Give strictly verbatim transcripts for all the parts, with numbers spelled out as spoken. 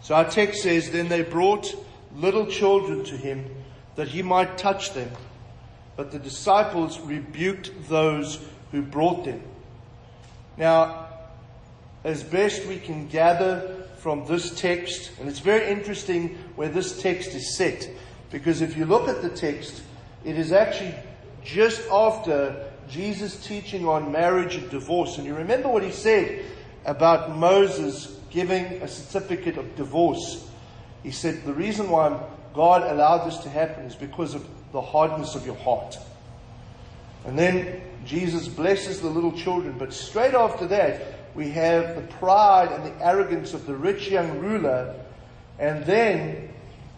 So our text says, then they brought little children to him that he might touch them. But the disciples rebuked those who brought them. Now, as best we can gather from this text, and it's very interesting where this text is set, because if you look at the text, it is actually just after Jesus' teaching on marriage and divorce. And you remember what he said about Moses giving a certificate of divorce. He said, the reason why God allowed this to happen is because of the hardness of your heart. And then Jesus blesses the little children. But straight after that, we have the pride and the arrogance of the rich young ruler. And then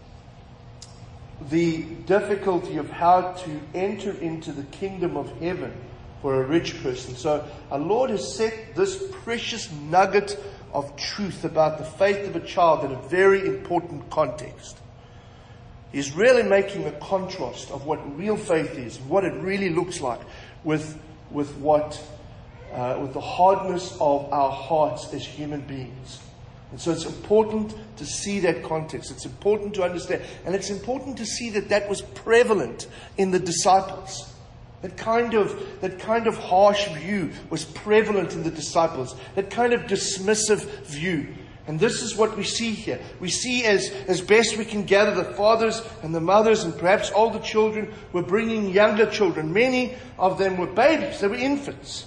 the difficulty of how to enter into the kingdom of heaven for a rich person. So our Lord has set this precious nugget of truth about the faith of a child in a very important context. He's really making a contrast of what real faith is, what it really looks like, with with what uh, with the hardness of our hearts as human beings. And so it's important to see that context. It's important to understand, and it's important to see that that was prevalent in the disciples. That kind of that kind of harsh view was prevalent in the disciples. That kind of dismissive view. And this is what we see here. We see as, as best we can gather, the fathers and the mothers and perhaps older children were bringing younger children. Many of them were babies. They were infants.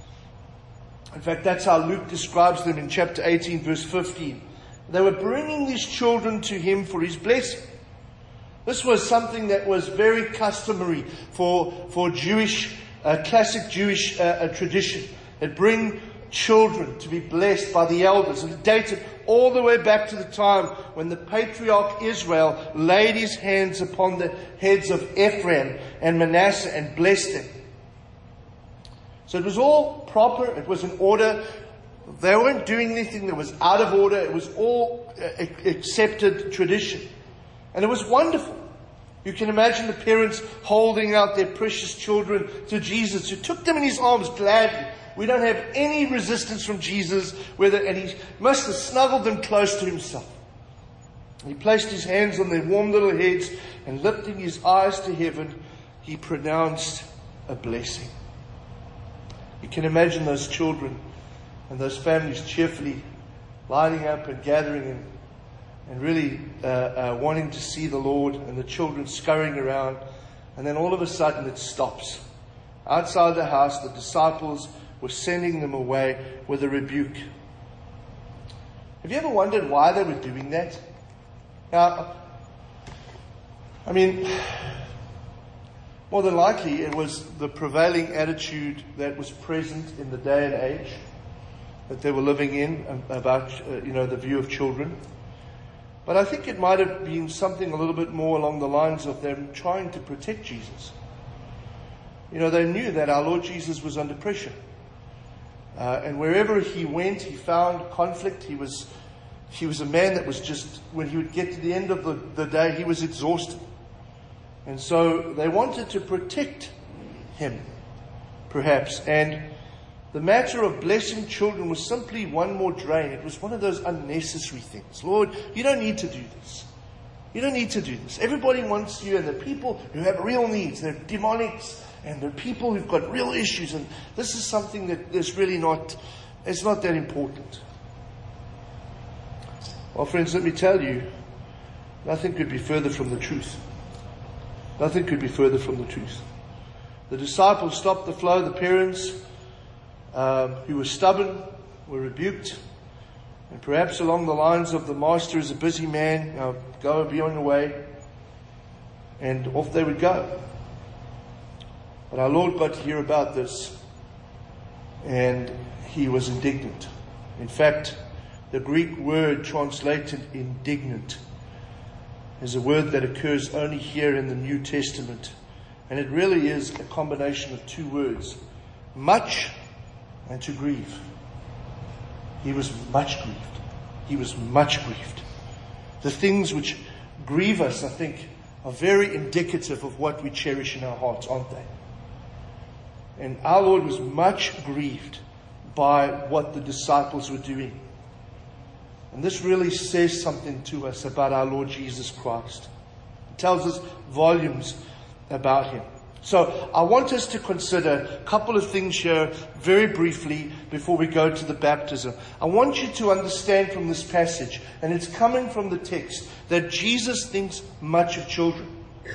In fact, that's how Luke describes them in chapter eighteen, verse fifteen. They were bringing these children to him for his blessing. This was something that was very customary for, for Jewish, uh, classic Jewish uh, uh, tradition. They'd bring children to be blessed by the elders. And it dated all the way back to the time when the patriarch Israel laid his hands upon the heads of Ephraim and Manasseh and blessed them. So it was all proper. It was in order. They weren't doing anything that was out of order. It was all uh, accepted tradition. And it was wonderful. You can imagine the parents holding out their precious children to Jesus, who took them in his arms gladly. We don't have any resistance from Jesus, whether, and he must have snuggled them close to himself. He placed his hands on their warm little heads, and lifting his eyes to heaven, he pronounced a blessing. You can imagine those children and those families cheerfully lining up and gathering and, and really uh, uh, wanting to see the Lord, and the children scurrying around. And then all of a sudden it stops. Outside the house, the disciples were sending them away with a rebuke. Have you ever wondered why they were doing that? Now, I mean, more than likely it was the prevailing attitude that was present in the day and age that they were living in about, uh, you know, the view of children. But I think it might have been something a little bit more along the lines of them trying to protect Jesus. You know, they knew that our Lord Jesus was under pressure. Uh, and wherever he went, he found conflict. He was he was a man that was just, when he would get to the end of the, the day, he was exhausted. And so they wanted to protect him, perhaps. And the matter of blessing children was simply one more drain. It was one of those unnecessary things. Lord, you don't need to do this. You don't need to do this. Everybody wants you, and the people who have real needs, they're demonics, and they're people who've got real issues, and this is something that is really not, it's not that important. Well, friends, let me tell you, nothing could be further from the truth. Nothing could be further from the truth. The disciples stopped the flow. The parents um, who were stubborn were rebuked. And perhaps along the lines of the master is a busy man, now go and be on your way. And off they would go. But our Lord got to hear about this, and he was indignant. In fact, the Greek word translated indignant is a word that occurs only here in the New Testament. And it really is a combination of two words, much and to grieve. He was much grieved. He was much grieved. The things which grieve us, I think, are very indicative of what we cherish in our hearts, aren't they? And our Lord was much grieved by what the disciples were doing. And this really says something to us about our Lord Jesus Christ. It tells us volumes about Him. So I want us to consider a couple of things here very briefly before we go to the baptism. I want you to understand from this passage, and it's coming from the text, that Jesus thinks much of children.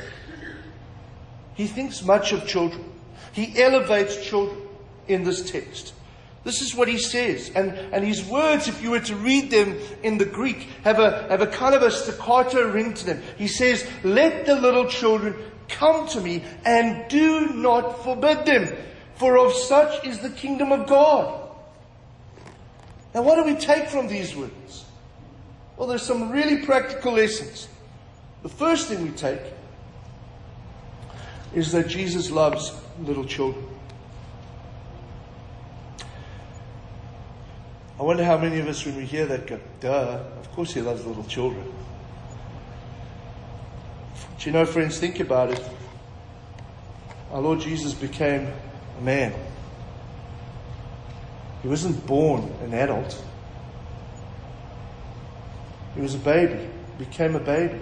He thinks much of children. He elevates children in this text. This is what he says. And, and his words, if you were to read them in the Greek, have a, have a kind of a staccato ring to them. He says, let the little children come to me and do not forbid them, for of such is the kingdom of God. Now, what do we take from these words? Well, there's some really practical lessons. The first thing we take is that Jesus loves little children. I wonder how many of us, when we hear that, go, duh, of course He loves little children. But you know, friends, think about it. Our Lord Jesus became a man. He wasn't born an adult. He was a baby. He became a baby.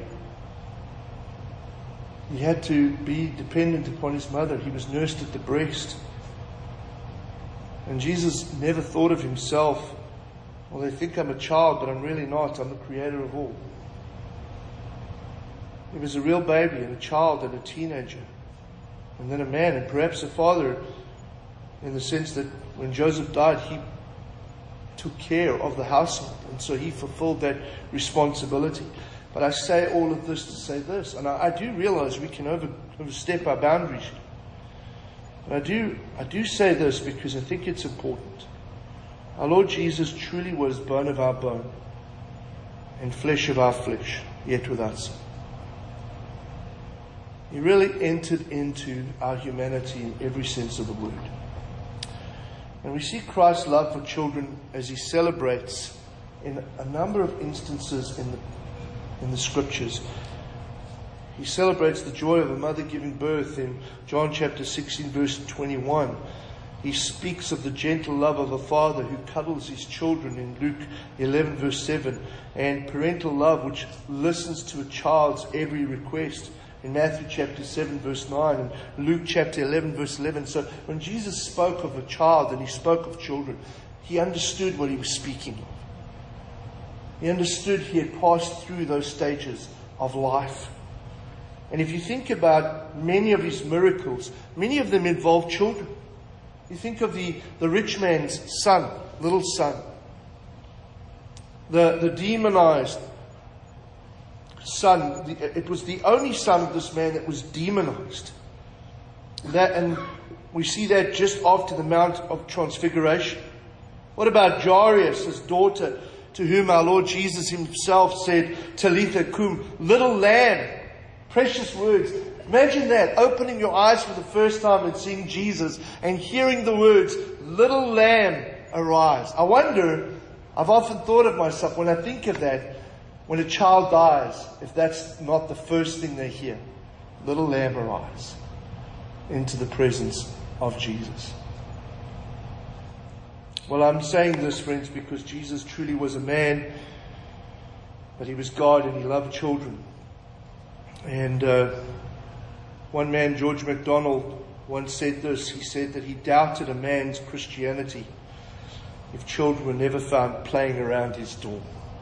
He had to be dependent upon His mother. He was nursed at the breast. And Jesus never thought of Himself, well, they think I'm a child, but I'm really not. I'm the Creator of all. He was a real baby and a child and a teenager. And then a man and perhaps a father, in the sense that when Joseph died, he took care of the household. And so he fulfilled that responsibility. But I say all of this to say this. And I, I do realize we can over, overstep our boundaries. But I do, I do say this because I think it's important. Our Lord Jesus truly was bone of our bone and flesh of our flesh, yet without sin. He really entered into our humanity in every sense of the word. And we see Christ's love for children as He celebrates in a number of instances in the, in the Scriptures. He celebrates the joy of a mother giving birth in John chapter sixteen, verse twenty-one. He speaks of the gentle love of a father who cuddles his children in Luke eleven, verse seven. And parental love which listens to a child's every request in Matthew chapter seven, verse nine, and Luke chapter eleven, verse eleven. So when Jesus spoke of a child and He spoke of children, He understood what He was speaking of. He understood He had passed through those stages of life. And if you think about many of His miracles, many of them involve children. You think of the, the rich man's son, little son. The, the demonized son. The, it was the only son of this man that was demonized. That, and we see that just after the Mount of Transfiguration. What about Jairus, his daughter, to whom our Lord Jesus Himself said, Talitha cum, little lamb. Precious words. Imagine that, opening your eyes for the first time and seeing Jesus and hearing the words, little lamb, arise. I wonder, I've often thought of myself when I think of that, when a child dies, if that's not the first thing they hear. Little lamb, arise into the presence of Jesus. Well, I'm saying this, friends, because Jesus truly was a man, but He was God and He loved children. And uh, one man, George MacDonald, once said this. He said that he doubted a man's Christianity if children were never found playing around his door.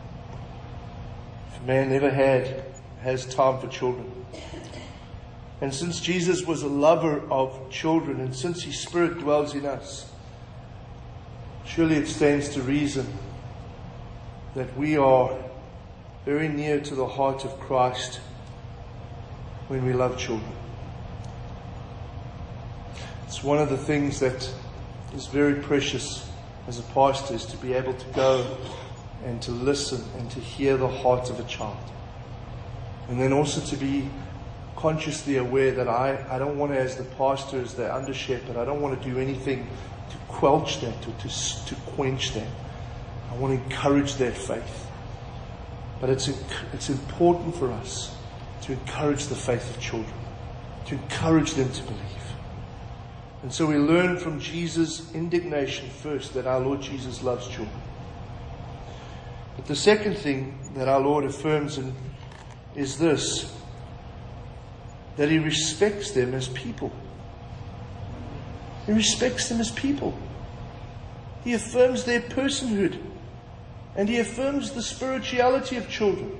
If a man never had, has time for children. And since Jesus was a lover of children, and since His Spirit dwells in us, surely it stands to reason that we are very near to the heart of Christ when we love children. It's one of the things that is very precious as a pastor, is to be able to go and to listen and to hear the heart of a child. And then also to be consciously aware that I, I don't want to, as the pastor, as the under shepherd, I don't want to do anything to quelch that or to, to quench that. I want to encourage their faith. But it's, it's important for us to encourage the faith of children, to encourage them to believe. And so we learn from Jesus' indignation first that our Lord Jesus loves children. But the second thing that our Lord affirms in, is this, that He respects them as people. He respects them as people. He affirms their personhood. And He affirms the spirituality of children.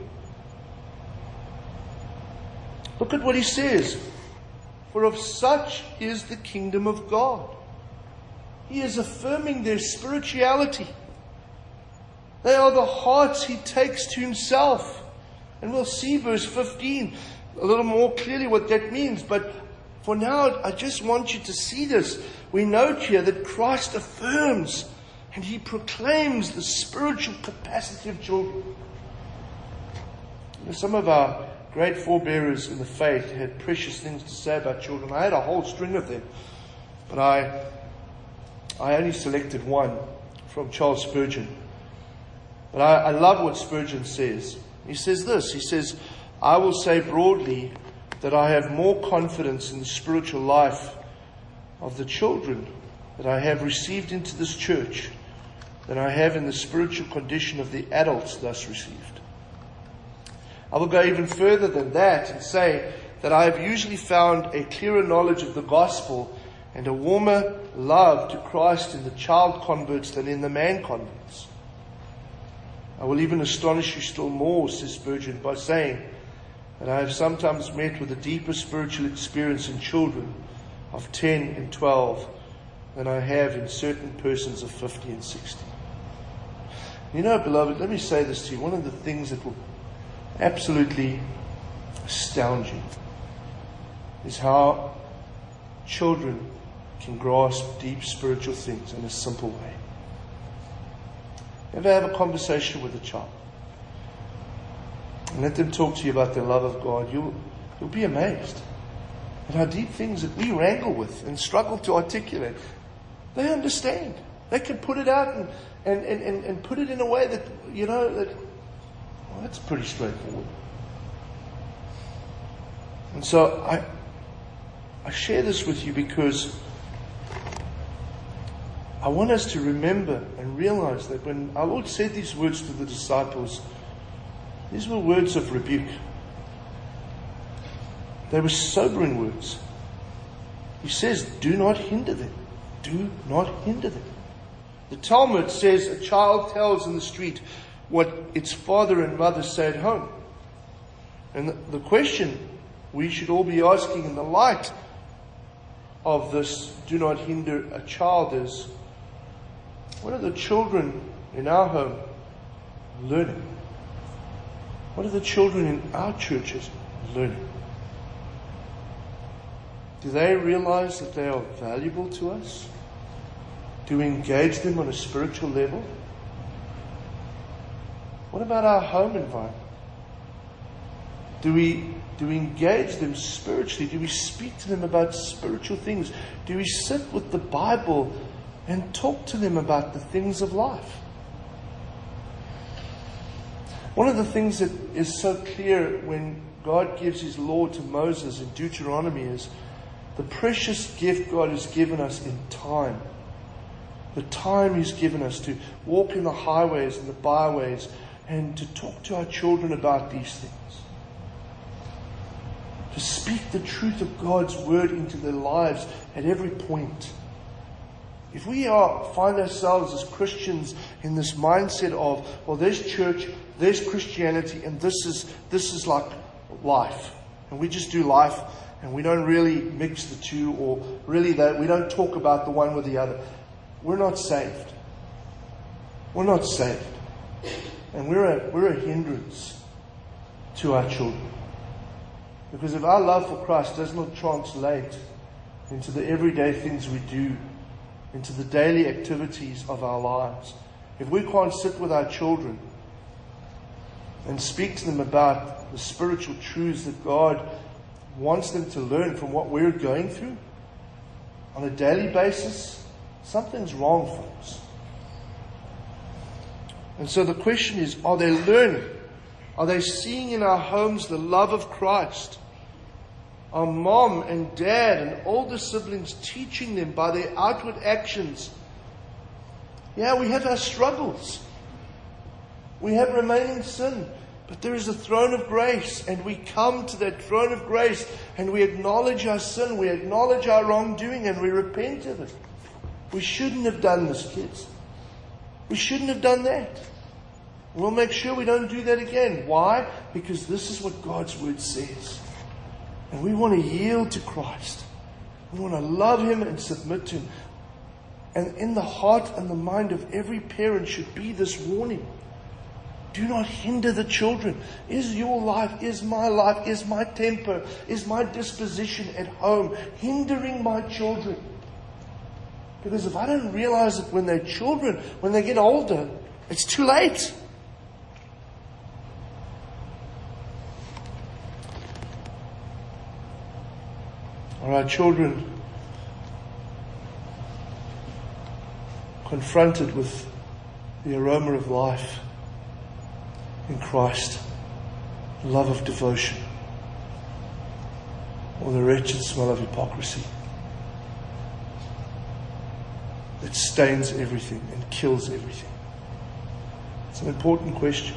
Look at what He says. For of such is the kingdom of God. He is affirming their spirituality. They are the hearts He takes to Himself. And we'll see verse fifteen a little more clearly what that means. But for now, I just want you to see this. We note here that Christ affirms and He proclaims the spiritual capacity of children. You know, some of our great forebearers in the faith had precious things to say about children. I had a whole string of them. But I, I only selected one from Charles Spurgeon. But I, I love what Spurgeon says. He says this. He says, I will say broadly that I have more confidence in the spiritual life of the children that I have received into this church than I have in the spiritual condition of the adults thus received. I will go even further than that and say that I have usually found a clearer knowledge of the gospel and a warmer love to Christ in the child converts than in the man converts. I will even astonish you still more, says Spurgeon, by saying that I have sometimes met with a deeper spiritual experience in children of ten and twelve than I have in certain persons of fifty and sixty. You know, beloved, let me say this to you. One of the things that will absolutely astound you is how children can grasp deep spiritual things in a simple way. Ever have a conversation with a child and let them talk to you about their love of God, you'll, you'll be amazed at how deep things that we wrangle with and struggle to articulate, they understand. They can put it out and, and, and, and, and put it in a way that, you know, that, well, that's pretty straightforward. And so I, I share this with you because I want us to remember and realize that when our Lord said these words to the disciples, these were words of rebuke. They were sobering words. He says, do not hinder them. Do not hinder them. The Talmud says a child tells in the street what its father and mother say at home. And the, the question we should all be asking in the light of this, do not hinder a child, is, what are the children in our home learning? What are the children in our churches learning? Do they realize that they are valuable to us? Do we engage them on a spiritual level? What about our home environment? Do we, do we engage them spiritually? Do we speak to them about spiritual things? Do we sit with the Bible and talk to them about the things of life? One of the things that is so clear when God gives His law to Moses in Deuteronomy is the precious gift God has given us in time. The time He's given us to walk in the highways and the byways and to talk to our children about these things. To speak the truth of God's word into their lives at every point. If we are find ourselves as Christians in this mindset of, well, there's church, there's Christianity, and this is this is like life, and we just do life, and we don't really mix the two, or really that we don't talk about the one with the other, we're not saved. We're not saved, and we're a we're a hindrance to our children, because if our love for Christ does not translate into the everyday things we do, into the daily activities of our lives, if we can't sit with our children and speak to them about the spiritual truths that God wants them to learn from what we're going through on a daily basis, something's wrong, folks. And so the question is, are they learning? Are they seeing in our homes the love of Christ? Are mom and dad and older siblings teaching them by their outward actions? Yeah, we have our struggles. We have remaining sin. But there is a throne of grace, and we come to that throne of grace, and we acknowledge our sin, we acknowledge our wrongdoing, and we repent of it. We shouldn't have done this, kids. We shouldn't have done that. We'll make sure we don't do that again. Why? Because this is what God's Word says. And we want to yield to Christ. We want to love Him and submit to Him. And in the heart and the mind of every parent should be this warning. Do not hinder the children. Is your life, is my life, is my temper, is my disposition at home hindering my children? Because if I don't realize it when they're children, when they get older, it's too late. Are our children confronted with the aroma of life in Christ, the love of devotion, or the wretched smell of hypocrisy that stains everything and kills everything? It's an important question.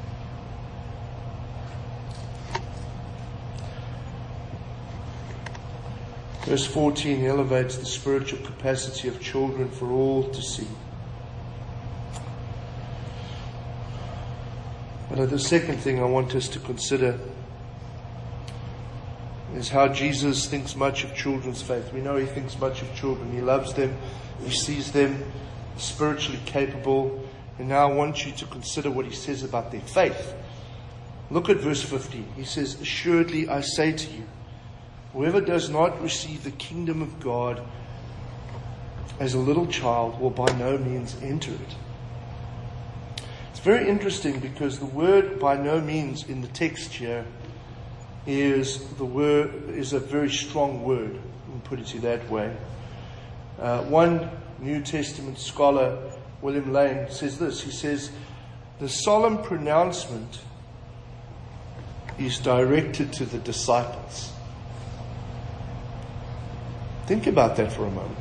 Verse fourteen elevates the spiritual capacity of children for all to see. But the second thing I want us to consider is how Jesus thinks much of children's faith. We know He thinks much of children. He loves them. He sees them spiritually capable. And now I want you to consider what He says about their faith. Look at verse fifteen. He says, "Assuredly I say to you, whoever does not receive the kingdom of God as a little child will by no means enter it." It's very interesting because the word "by no means" in the text here is the word is a very strong word. I'll put it that way. Uh, one New Testament scholar, William Lane, says this. He says, "The solemn pronouncement is directed to the disciples." Think about that for a moment.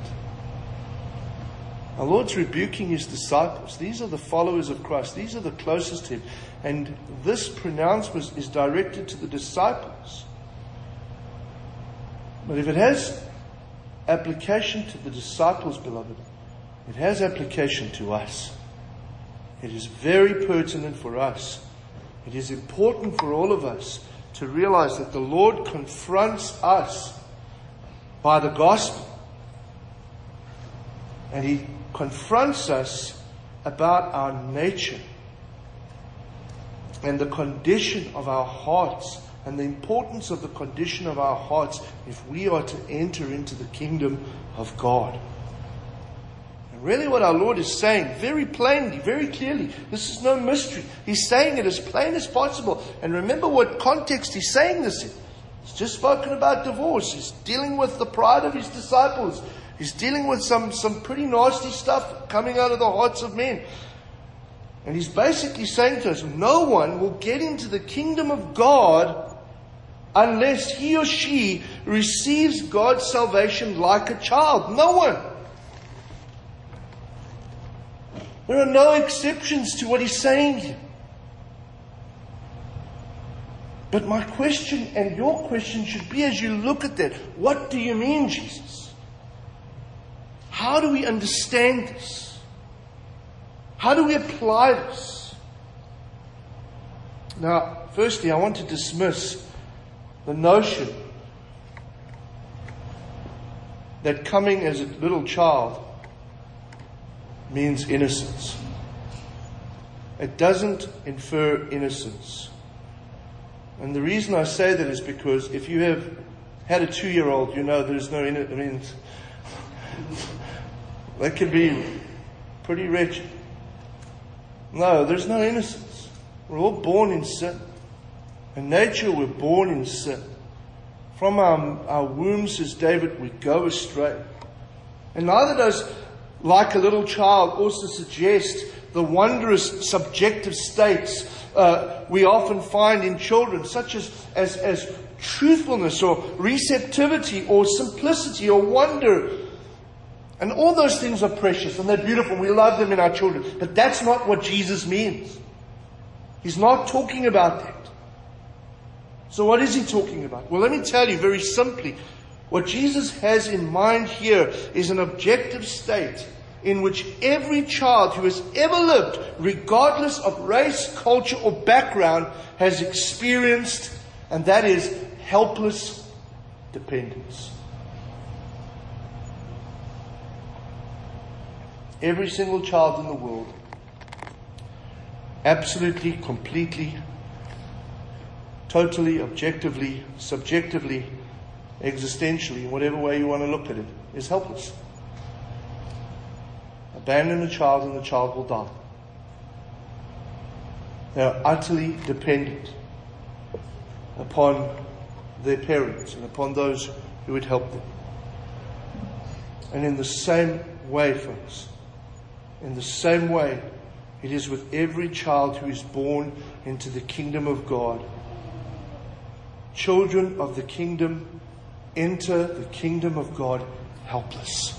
Our Lord's rebuking His disciples. These are the followers of Christ. These are the closest to Him. And this pronouncement is directed to the disciples. But if it has application to the disciples, beloved, it has application to us. It is very pertinent for us. It is important for all of us to realize that the Lord confronts us by the gospel. And He confronts us about our nature and the condition of our hearts and the importance of the condition of our hearts if we are to enter into the kingdom of God. And really what our Lord is saying very plainly, very clearly, this is no mystery. He's saying it as plain as possible. And remember what context He's saying this in. He's just spoken about divorce. He's dealing with the pride of His disciples. He's dealing with some, some pretty nasty stuff coming out of the hearts of men. And He's basically saying to us, no one will get into the kingdom of God unless he or she receives God's salvation like a child. No one. There are no exceptions to what He's saying here. But my question and your question should be, as you look at that, what do you mean, Jesus? How do we understand this? How do we apply this? Now, firstly, I want to dismiss the notion that coming as a little child means innocence. It doesn't infer innocence. And the reason I say that is because if you have had a two-year-old, you know there's no innocence. I mean, that can be pretty wretched. No, there's no innocence. We're all born in sin. In nature, we're born in sin. From our, our womb, says David, we go astray. And neither does, like a little child, also suggest the wondrous subjective states uh, we often find in children, such as, as, as truthfulness or receptivity or simplicity or wonder. And all those things are precious and they're beautiful. We love them in our children. But that's not what Jesus means. He's not talking about that. So what is he talking about? Well, let me tell you very simply. What Jesus has in mind here is an objective state in which every child who has ever lived, regardless of race, culture, or background, has experienced, and that is helpless dependence. Every single child in the world, absolutely, completely, totally, objectively, subjectively, existentially, in whatever way you want to look at it, is helpless. Abandon a child and the child will die. They are utterly dependent upon their parents and upon those who would help them. And in the same way, folks, in the same way, it is with every child who is born into the kingdom of God. Children of the kingdom enter the kingdom of God helpless.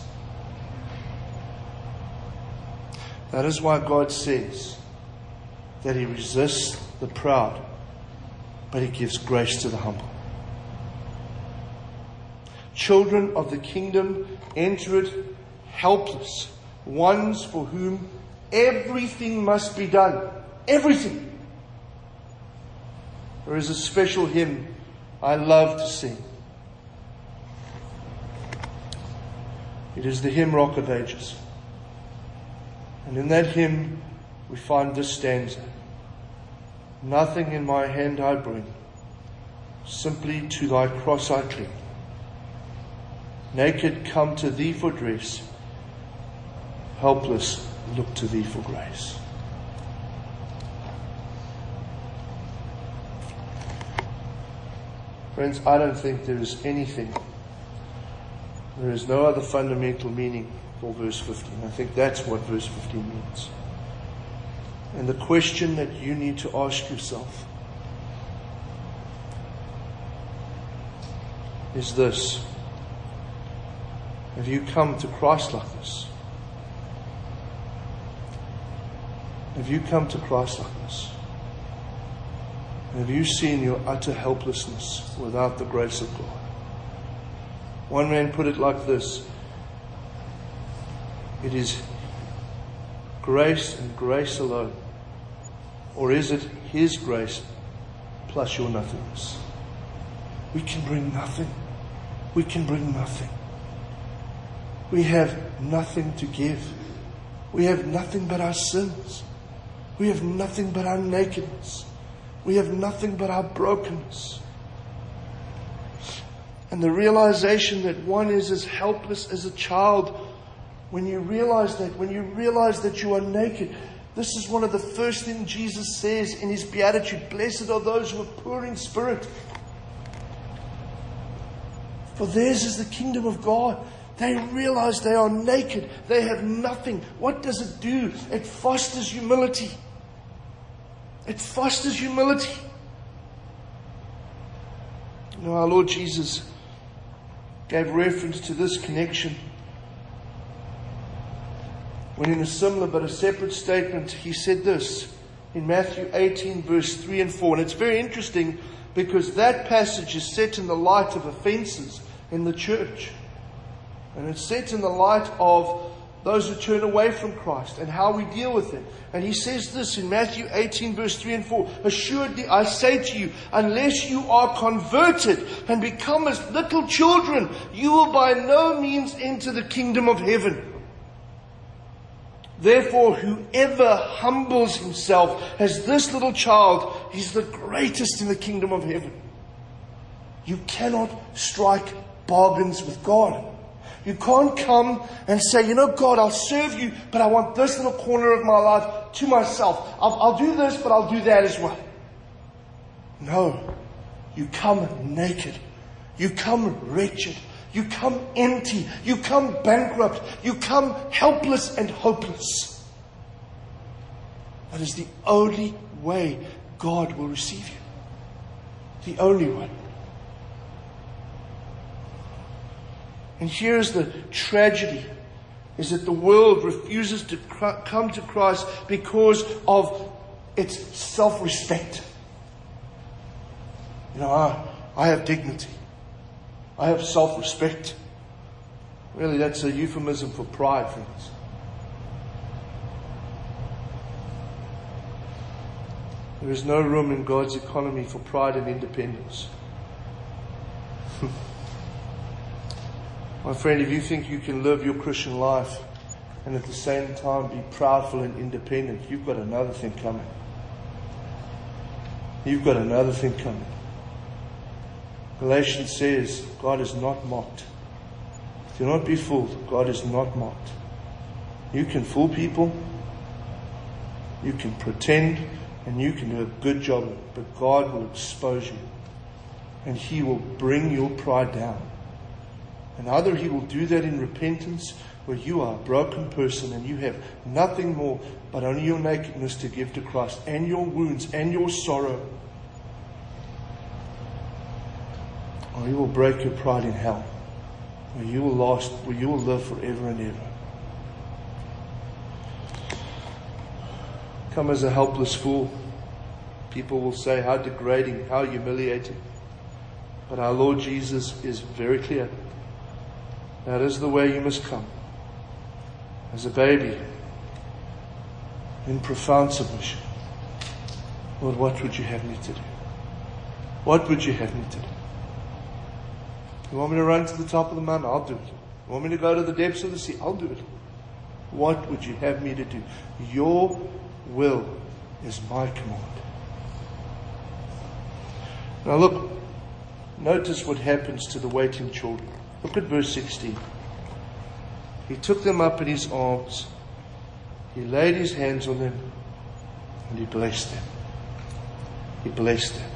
That is why God says that He resists the proud, but He gives grace to the humble. Children of the kingdom enter it helpless, ones for whom everything must be done. Everything. There is a special hymn I love to sing. It is the hymn Rock of Ages. And in that hymn we find this stanza. Nothing in my hand I bring, simply to thy cross I cling. Naked come to thee for dress, helpless look to thee for grace. Friends, I don't think there is anything, there is no other fundamental meaning for verse fifteen. I think that's what verse fifteen means. And the question that you need to ask yourself is this: have you come to Christ like this? Have you come to Christ like this? Have you seen your utter helplessness without the grace of God? One man put it like this: it is grace and grace alone. Or is it His grace plus your nothingness? We can bring nothing. We can bring nothing. We have nothing to give. We have nothing but our sins. We have nothing but our nakedness. We have nothing but our brokenness. And the realization that one is as helpless as a child, when you realize that, when you realize that you are naked, this is one of the first things Jesus says in His beatitude: blessed are those who are poor in spirit, for theirs is the kingdom of God. They realize they are naked. They have nothing. What does it do? It fosters humility. It fosters humility. You know, our Lord Jesus gave reference to this connection when, in a similar but a separate statement, He said this in Matthew eighteen, verse three and four. And it's very interesting because that passage is set in the light of offenses in the church. And it's set in the light of those who turn away from Christ and how we deal with them. And He says this in Matthew eighteen, verse three and four. Assuredly, I say to you, unless you are converted and become as little children, you will by no means enter the kingdom of heaven. Therefore, whoever humbles himself as this little child is the greatest in the kingdom of heaven. You cannot strike bargains with God. You can't come and say, you know, God, I'll serve you, but I want this little corner of my life to myself. I'll, I'll do this, but I'll do that as well. No. You come naked. You come wretched. You come empty. You come bankrupt. You come helpless and hopeless. That is the only way God will receive you. The only one. And here's the tragedy, is that the world refuses to come to Christ because of It's self-respect. You know, I, I have dignity. I have self-respect. Really, that's a euphemism for pride, friends. There is no room in God's economy for pride and independence. My friend, if you think you can live your Christian life and at the same time be proudful and independent, you've got another thing coming. You've got another thing coming. Galatians says, God is not mocked. Do not be fooled. God is not mocked. You can fool people. You can pretend. And you can do a good job of it. But God will expose you. And He will bring your pride down. And either He will do that in repentance, where you are a broken person and you have nothing more but only your nakedness to give to Christ, and your wounds and your sorrow. Or He will break your pride in hell, where you will last, where you will live forever and ever. Come as a helpless fool. People will say, how degrading, how humiliating. But our Lord Jesus is very clear. That is the way you must come. As a baby, in profound submission. Lord, what would you have me to do? What would you have me to do? You want me to run to the top of the mountain? I'll do it. You want me to go to the depths of the sea? I'll do it. What would you have me to do? Your will is my command. Now look, notice what happens to the waiting children. Look at verse sixteen. He took them up in His arms. He laid His hands on them and He blessed them. He blessed them.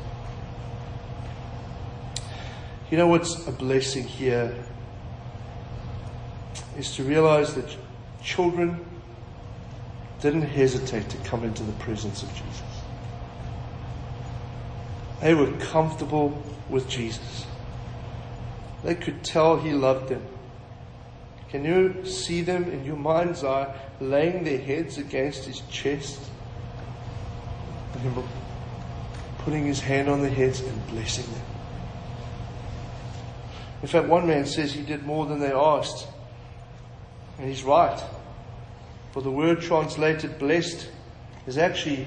You know what's a blessing here is to realize that children didn't hesitate to come into the presence of Jesus. They were comfortable with Jesus. They could tell He loved them. Can you see them in your mind's eye laying their heads against His chest and Him putting His hand on their heads and blessing them? In fact, one man says he did more than they asked. And he's right. For the word translated blessed is actually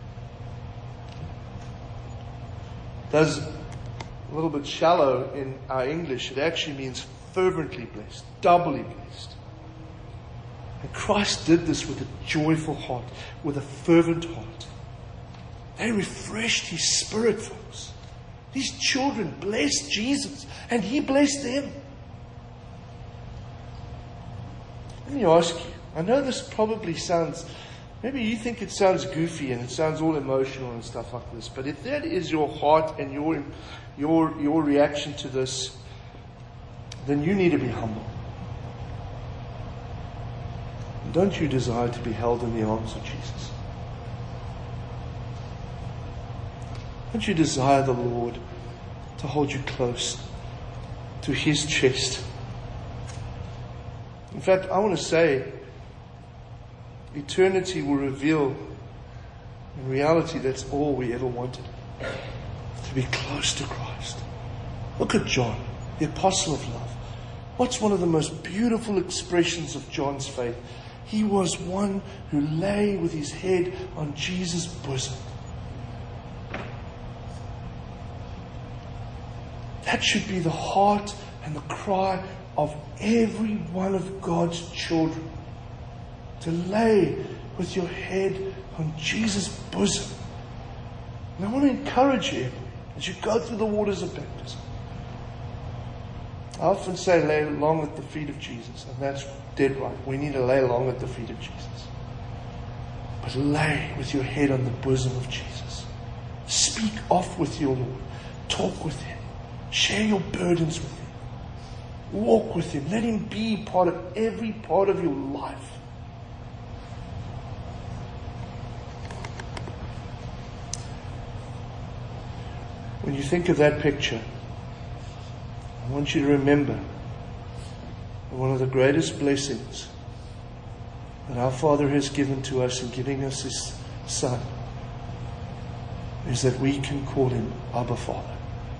does a little bit shallow in our English. It actually means fervently blessed, doubly blessed. And Christ did this with a joyful heart, with a fervent heart. They refreshed His Spirit, folks. These children blessed Jesus, and He blessed them. Let me ask you, I know this probably sounds, maybe you think it sounds goofy and it sounds all emotional and stuff like this, but if that is your heart and your your your reaction to this, then you need to be humble. Don't you desire to be held in the arms of Jesus? Don't you desire the Lord to hold you close to His chest? In fact, I want to say, eternity will reveal, in reality, that's all we ever wanted. To be close to Christ. Look at John, the apostle of love. What's one of the most beautiful expressions of John's faith? He was one who lay with his head on Jesus' bosom. That should be the heart and the cry of every one of God's children. To lay with your head on Jesus' bosom. And I want to encourage you as you go through the waters of baptism. I often say lay long at the feet of Jesus, and that's dead right. We need to lay long at the feet of Jesus. But lay with your head on the bosom of Jesus. Speak off with your Lord. Talk with Him. Share your burdens with Him. Walk with Him. Let Him be part of every part of your life. When you think of that picture, I want you to remember that one of the greatest blessings that our Father has given to us in giving us His Son is that we can call Him Abba Father.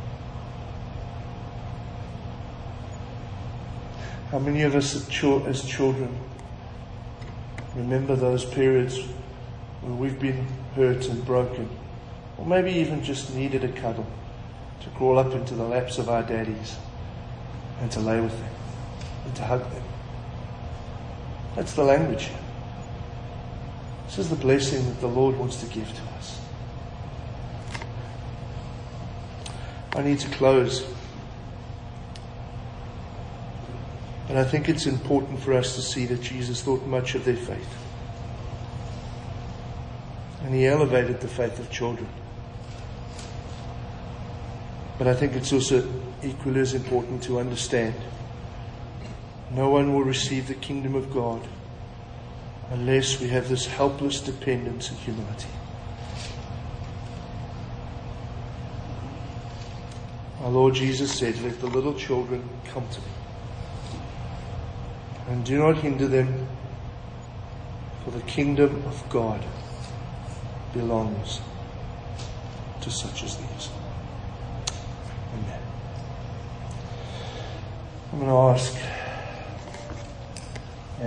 How many of us as children remember those periods when we've been hurt and broken, or maybe even just needed a cuddle, to crawl up into the laps of our daddies and to lay with them and to hug them? That's the language. This is the blessing that the Lord wants to give to us. I need to close. And I think it's important for us to see that Jesus thought much of their faith. And He elevated the faith of children. But I think it's also equally as important to understand no one will receive the kingdom of God unless we have this helpless dependence and humility. Our Lord Jesus said, "Let the little children come to me, and do not hinder them, for the kingdom of God belongs to such as these." Amen. I'm going to ask